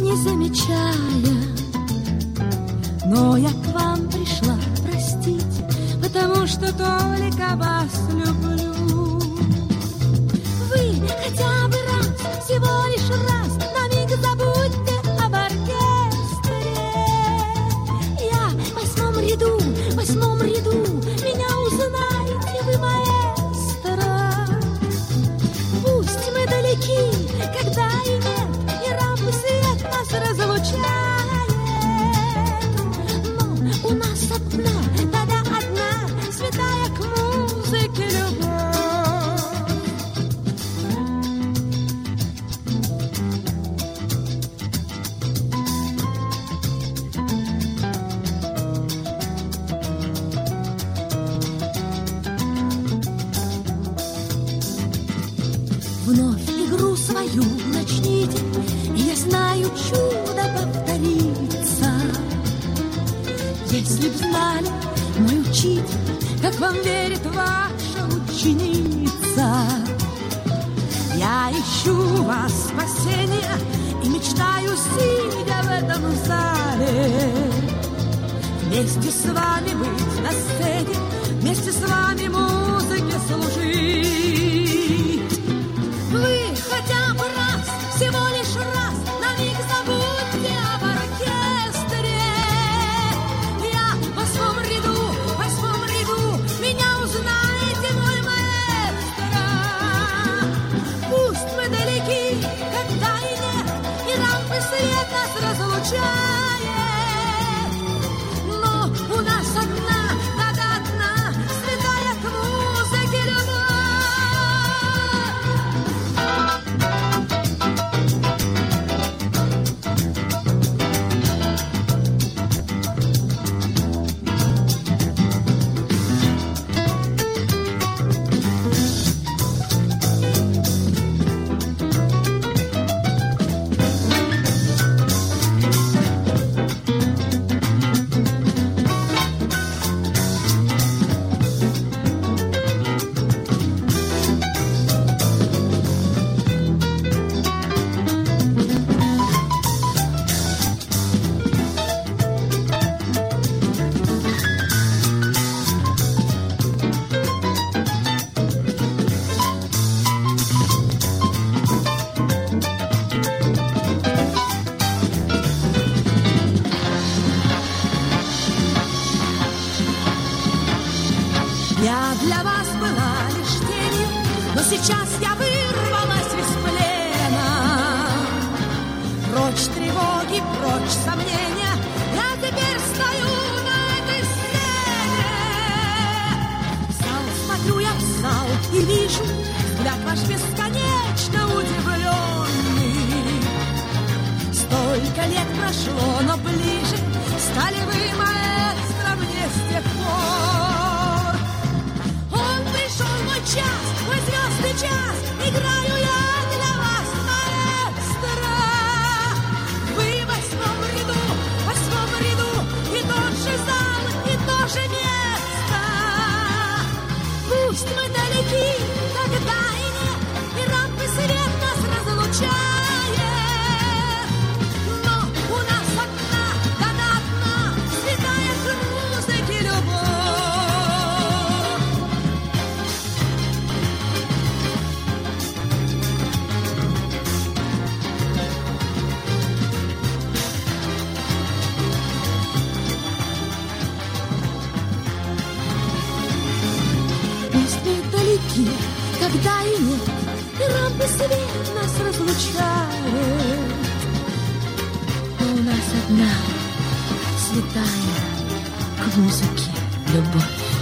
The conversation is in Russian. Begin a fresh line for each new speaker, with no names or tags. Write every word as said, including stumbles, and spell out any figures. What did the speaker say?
не замечая. Но я к вам пришла простить, потому что только вас люблю. Вы хотя бы раз, всего лишь раз, на миг забудьте об оркестре. Я в восьмом ряду, в восьмом ряду, меня узнаете вы, маэстро. Пусть мы далеки, когда и нет, и рампы свет нас разлучает. Но у нас одна, да-да, одна, святая к музыке любовь. Вновь игру свою начните, и я знаю, чудо повторится. Если б знали, мой учитель, как вам верит ваша ученица. Я ищу вас спасения и мечтаю, сидя в этом зале, вместе с вами быть на сцене, вместе с вами музыке служить. Вы хотя бы раз, всего лишь раз, на миг забудьте об оркестре. Я в восьмом ряду, в восьмом ряду, меня узнаете, мой маэстро. Пусть мы далеки, когда и нет, и рампы свет нас разлучает. Но у нас одна, да-да, одна, святая к музыке любовь. Я для вас была лишь тенью, но сейчас я вырвалась из плена. Прочь тревоги, прочь сомнения, я теперь стою на этой сцене. В зал смотрю я, в зал, и вижу взгляд ваш бесконечно удивленный. Столько лет прошло, но ближе стали вы, маэстро, мне с тех пор. Час, мой звездный час, играю я для вас, маэстро. Вы в восьмом ряду, в восьмом ряду, и тот же зал, и то же место. Пусть мы далеки, когда и нет, и рампы свет нас разлучает. Но у нас одна, да-да, одна, святая к музыке любовь. Когда и нет, и рампы свет нас разлучает. Но у нас одна святая к музыке любовь.